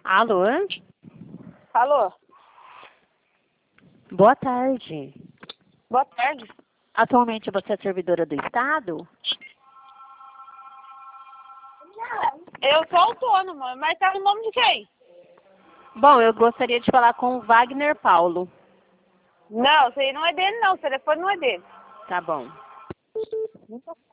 Alô? Alô? Boa tarde. Boa tarde. Atualmente você é servidora do Estado? Eu sou autônoma, mas tá no nome de quem? Bom, eu gostaria de falar com o Wagner Paulo. Não, isso aí não é dele não, o telefone não é dele. Tá bom.